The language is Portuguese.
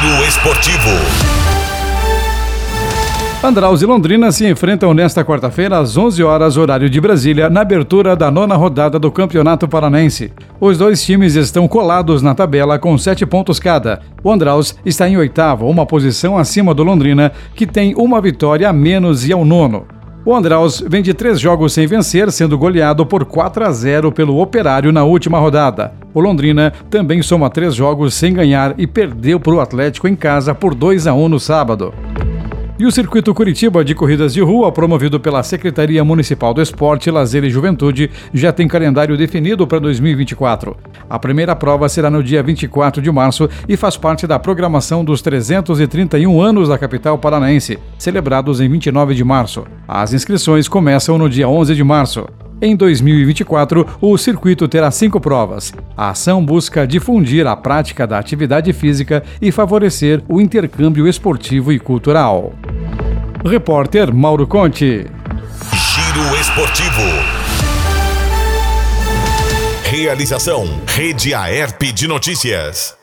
Giro Esportivo. Andraus e Londrina se enfrentam nesta quarta-feira às 11 horas, horário de Brasília, na abertura da 9ª rodada do Campeonato Paranaense. Os dois times estão colados na tabela com 7 pontos cada. O Andraus está em 8º, uma posição acima do Londrina, que tem uma vitória a menos e é o 9º. O Andraus vem de 3 jogos sem vencer, sendo goleado por 4-0 pelo Operário na última rodada. O Londrina também soma 3 jogos sem ganhar e perdeu para o Atlético em casa por 2-1 no sábado. E o Circuito Curitiba de Corridas de Rua, promovido pela Secretaria Municipal do Esporte, Lazer e Juventude, já tem calendário definido para 2024. A primeira prova será no dia 24 de março e faz parte da programação dos 331 anos da capital paranaense, celebrados em 29 de março. As inscrições começam no dia 11 de março. Em 2024, o circuito terá 5 provas. A ação busca difundir a prática da atividade física e favorecer o intercâmbio esportivo e cultural. Repórter Mauro Conte. Giro Esportivo. Realização: Rede Aerp de Notícias.